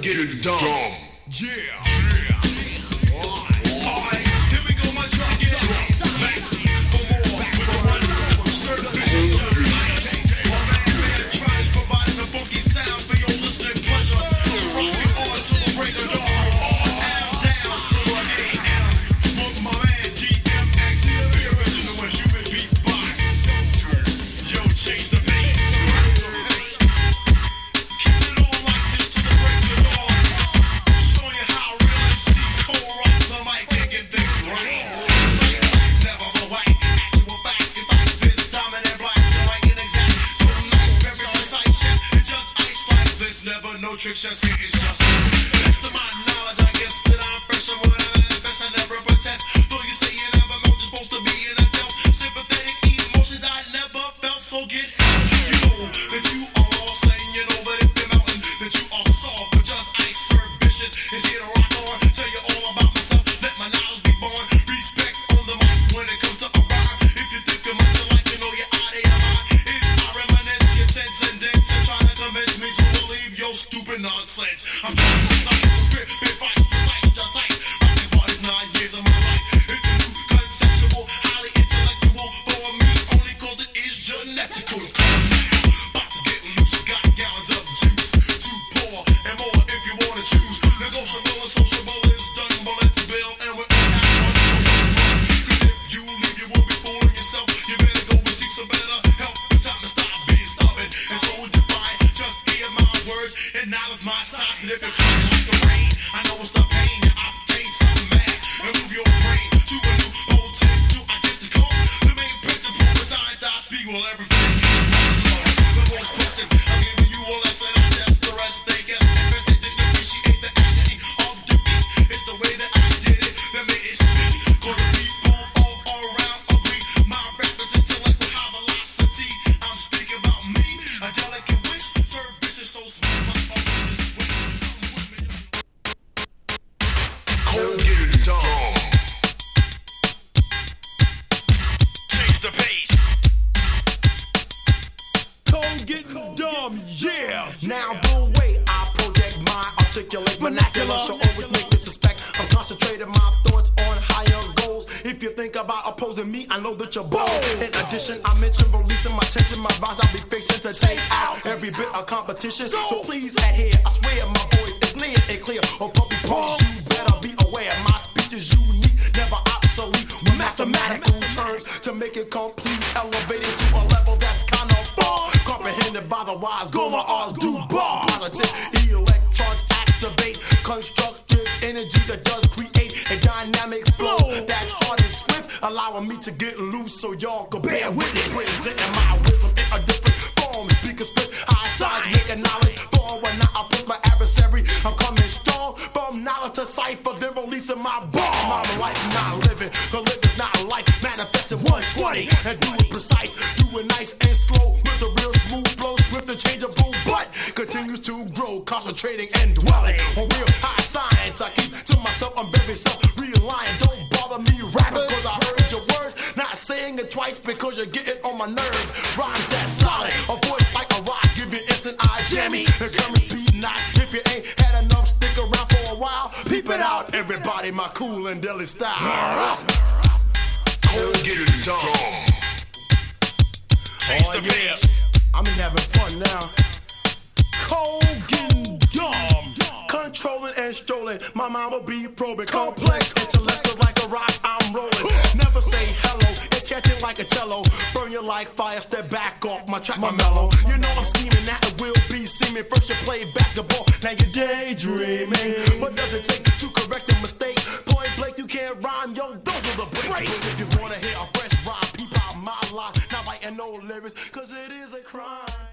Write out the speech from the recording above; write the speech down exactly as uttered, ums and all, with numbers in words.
getting dumb. Yeah. Yeah. Alright, here we go, my drum again. Back for more with the one. Certain bitches just like my man, man, tries providing a funky sound for your listening pleasure. So rock me on till the break of dawn. F down to the A M. With my man D M X, the original and human beatbox. Yo, change the pace. Keep it on like this till the break of dawn. Showing you how real M C Cole rocks the mic and get things right. It's like black, never the white. Actual fact is like this, dominant black, the right and exact. So nice, very precise shit. It's just ice like this, never no trick shit. See, it's just this. That's to my knowledge, I guess that I'm fresh and whatever the best. I never protest. Though you say you never know, you're supposed to be an adult. Sympathetic emotions I never felt, so get help. You know that you are all saying you know, but if you're mountain, that you are soft, but just ice serve vicious. Is here to rock on, tell you all about myself. Let my knowledge be born. Respect on the mic when it comes to a rhyme. If you think of much alike, you know you're out of your mind. It's our reminisce, your tense and dense, and trying to convince me to believe your stupid nonsense. I'm trying to stop some grip, bit fight, precise, just like rocking parties nine years of my life. It's a new conceptual, highly intellectual for me, only cause it is genetical. Cause now, about to get loose, got gallons of juice to pour, and more if you wanna choose. Negotiable and sociable is done, but let's build, and we're all out on the road. Cause if you leave, you will be fooling yourself. You better go and seek some better help. It's time to stop being stubborn, and so would you find. Just hear my words, and knowledge my size. And if you're crying like the rain, I know it's the pain. You obtain some mad, and move your brain to a new potential identical. The main principle besides I speak, well, everything is rational. The most pressing, I'm giving you a lesson. I test the rest, they guess. If they didn't appreciate the agony of defeat, it's the way that I did it that made it sweet. Gonna people all around agree. My rap is intellect with high velocity. I'm speaking about me, a delicate wish. Serve vicious, so smooth, my own is sweet. Cold getting dumb. Change the pace. Cold getting dumb, yeah. Now the way I project my articulate vernacular shall always make me suspect I'm concentrating my thoughts on higher goals. If you think about opposing me, I know that you're bold. In addition, I mentioned releasing my tension, my rhymes I'll be fixing to take out every bit of competition. So please adhere, I swear my voice is near and clear. Or public promise, you better be aware. My speech is unique, never obsolete. With mathematical terms to make it complete, elevated to a level that's kind of far. Comprehended by the wise, go my R's do bar. Politics, electrons activate, constructive energy that does create a dynamic flow that's hard and swift, allowing me to get loose so y'all can bear with it. Presenting my wisdom in a different form, speaker split, high size, making knowledge for when I approach my adversary. I'm coming strong from knowledge to cipher, then releasing my bomb. I'm life not living, the living's not life, manifesting one twenty and do it precise, do it nice and slow with the real smooth flow, swift and changeable, but continues to grow, concentrating and dwelling on real high science. I keep to myself, I'm very self-reliant. Don't bother me, rappers, cause I heard your words. Not saying it twice because you're getting on my nerves. Rhymes that solid, a voice like a rock, give you instant eye jammy. It's coming speed nice. If you ain't had enough, stick around for a while. Peep it out, everybody, my cool and deadly style. Cold getting dumb. Change Oh, the yeah. pace. I'm having fun now. Cold getting dumb. Controlling and strolling. My mind will be probing. Complex, intellectual like a rock, I'm rolling. Never say hello, enchanting like a cello. Burn you like fire, step back off my track, my mellow. You know I'm scheming, that it will be seeming. First you play basketball, now you're daydreaming. What does it take to correct a mistake? Point blank, you can't rhyme, yo, those are the breaks. If you wanna hear a fresh rhyme, peep out my line. Not writing no lyrics, cause it is a crime.